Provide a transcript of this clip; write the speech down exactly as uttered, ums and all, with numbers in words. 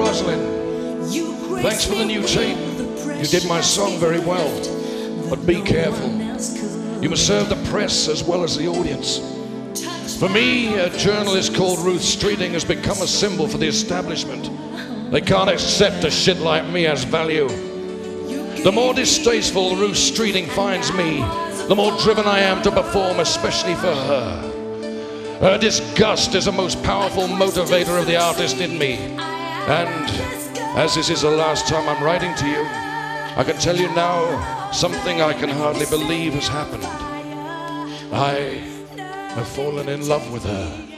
Rosalind. Thanks for the new tape. You did my song very well, but be careful. You must serve the press as well as the audience. For me, a journalist called Ruth Streeting has become a symbol for the establishment. They can't accept a shit like me as value. The more distasteful Ruth Streeting finds me, the more driven I am to perform, especially for her. Her disgust is the most powerful motivator of the artist in me. And as this is the last time I'm writing to you, I can tell you now something I can hardly believe has happened. I have fallen in love with her.